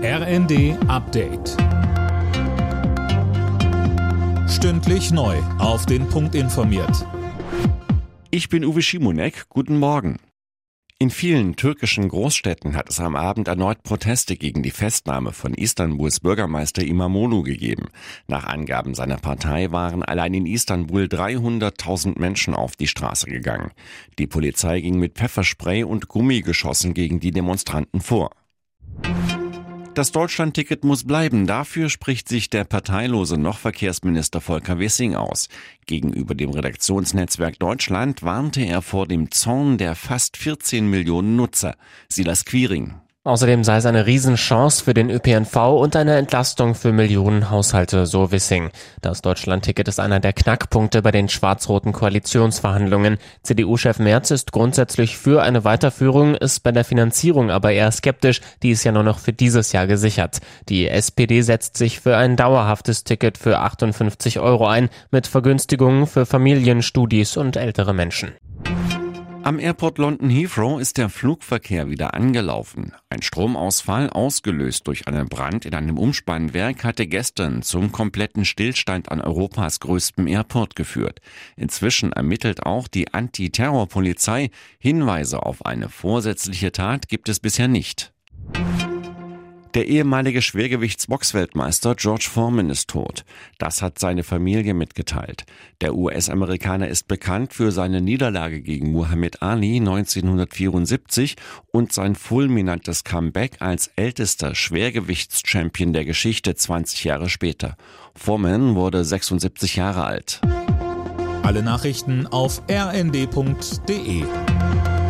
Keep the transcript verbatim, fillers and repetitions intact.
R N D Update. Stündlich neu auf den Punkt informiert. Ich bin Uwe Schimonek, guten Morgen. In vielen türkischen Großstädten hat es am Abend erneut Proteste gegen die Festnahme von Istanbuls Bürgermeister İmamoğlu gegeben. Nach Angaben seiner Partei waren allein in Istanbul dreihunderttausend Menschen auf die Straße gegangen. Die Polizei ging mit Pfefferspray und Gummigeschossen gegen die Demonstranten vor. Das Deutschlandticket muss bleiben. Dafür spricht sich der parteilose Noch-Verkehrsminister Volker Wissing aus. Gegenüber dem Redaktionsnetzwerk Deutschland warnte er vor dem Zorn der fast vierzehn Millionen Nutzer. Silas Quiring. Außerdem sei es eine Riesenchance für den Ö P N V und eine Entlastung für Millionen Haushalte, so Wissing. Das Deutschlandticket ist einer der Knackpunkte bei den schwarz-roten Koalitionsverhandlungen. C D U-Chef Merz ist grundsätzlich für eine Weiterführung, ist bei der Finanzierung aber eher skeptisch. Die ist ja nur noch für dieses Jahr gesichert. Die S P D setzt sich für ein dauerhaftes Ticket für achtundfünfzig Euro ein, mit Vergünstigungen für Familien, Studis und ältere Menschen. Am Airport London Heathrow ist der Flugverkehr wieder angelaufen. Ein Stromausfall, ausgelöst durch einen Brand in einem Umspannwerk, hatte gestern zum kompletten Stillstand an Europas größtem Airport geführt. Inzwischen ermittelt auch die Antiterrorpolizei. Hinweise auf eine vorsätzliche Tat gibt es bisher nicht. Der ehemalige Schwergewichtsboxweltmeister George Foreman ist tot. Das hat seine Familie mitgeteilt. Der U S-Amerikaner ist bekannt für seine Niederlage gegen Muhammad Ali neunzehnhundertvierundsiebzig und sein fulminantes Comeback als ältester Schwergewichtschampion der Geschichte zwanzig Jahre später. Foreman wurde sechsundsiebzig Jahre alt. Alle Nachrichten auf r n d punkt d e.